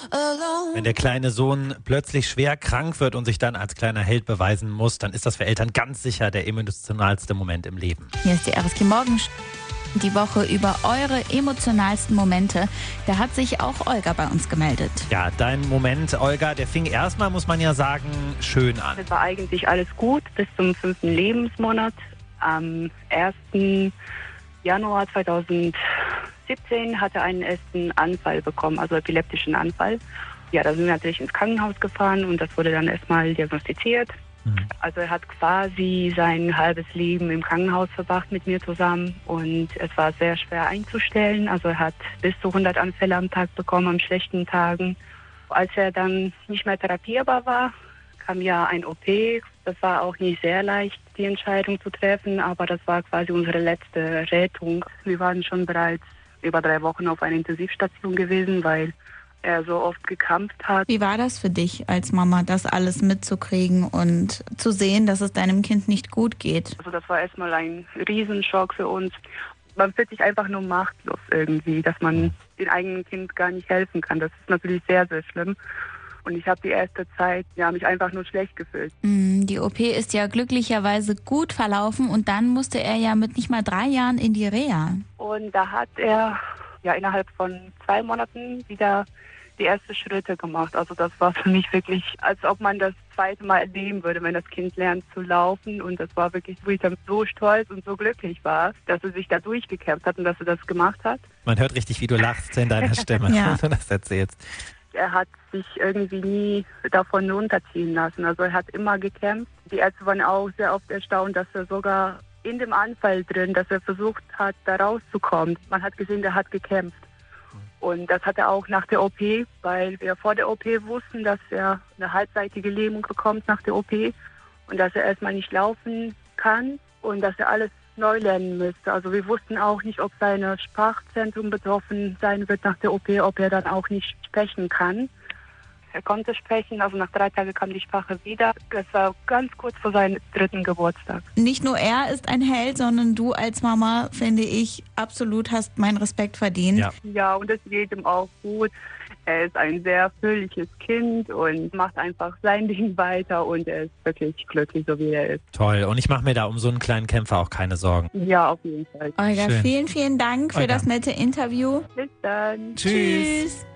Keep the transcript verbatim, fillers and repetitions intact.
Wenn der kleine Sohn plötzlich schwer krank wird und sich dann als kleiner Held beweisen muss, dann ist das für Eltern ganz sicher der emotionalste Moment im Leben. Hier ist die R S K Morgen. Die Woche über eure emotionalsten Momente. Da hat sich auch Olga bei uns gemeldet. Ja, dein Moment, Olga, der fing erstmal, muss man ja sagen, schön an. Es war eigentlich alles gut bis zum fünften Lebensmonat. Am ersten Januar zweitausendsiebzehn hatte er einen ersten Anfall bekommen, also epileptischen Anfall. Ja, da sind wir natürlich ins Krankenhaus gefahren und das wurde dann erstmal diagnostiziert. Mhm. Also er hat quasi sein halbes Leben im Krankenhaus verbracht mit mir zusammen und es war sehr schwer einzustellen. Also er hat bis zu hundert Anfälle am Tag bekommen, an schlechten Tagen. Als er dann nicht mehr therapierbar war, kam ja ein O P. Das war auch nicht sehr leicht, die Entscheidung zu treffen, aber das war quasi unsere letzte Rettung. Wir waren schon bereits über drei Wochen auf einer Intensivstation gewesen, weil er so oft gekämpft hat. Wie war das für dich als Mama, das alles mitzukriegen und zu sehen, dass es deinem Kind nicht gut geht? Also das war erstmal ein Riesenschock für uns. Man fühlt sich einfach nur machtlos irgendwie, dass man dem eigenen Kind gar nicht helfen kann. Das ist natürlich sehr, sehr schlimm. Und ich habe die erste Zeit, ja, mich einfach nur schlecht gefühlt. Die O P ist ja glücklicherweise gut verlaufen und dann musste er ja mit nicht mal drei Jahren in die Reha. Und da hat er ja innerhalb von zwei Monaten wieder die ersten Schritte gemacht. Also das war für mich wirklich, als ob man das zweite Mal erleben würde, wenn das Kind lernt zu laufen. Und das war wirklich, wo ich dann so stolz und so glücklich war, dass er sich da durchgekämpft hat und dass er das gemacht hat. Man hört richtig, wie du lachst in deiner Stimme, ja. wenn du das erzählst. Er hat sich irgendwie nie davon runterziehen lassen. Also er hat immer gekämpft. Die Ärzte waren auch sehr oft erstaunt, dass er sogar in dem Anfall drin, dass er versucht hat, da rauszukommen. Man hat gesehen, er hat gekämpft. Und das hat er auch nach der O P, weil wir vor der O P wussten, dass er eine halbseitige Lähmung bekommt nach der O P und dass er erstmal nicht laufen kann und dass er alles neu lernen müsste. Also wir wussten auch nicht, ob sein Sprachzentrum betroffen sein wird nach der O P, ob er dann auch nicht sprechen kann. Er konnte sprechen, also nach drei Tagen kam die Sprache wieder. Das war ganz kurz vor seinem dritten Geburtstag. Nicht nur er ist ein Held, sondern du als Mama, finde ich, absolut hast meinen Respekt verdient. Ja, ja, und es geht ihm auch gut. Er ist ein sehr fröhliches Kind und macht einfach sein Ding weiter und er ist wirklich glücklich, so wie er ist. Toll. Und ich mache mir da um so einen kleinen Kämpfer auch keine Sorgen. Ja, auf jeden Fall. Olga, Schön. vielen, vielen Dank für Olga. das nette Interview. Bis dann. Tschüss. Tschüss.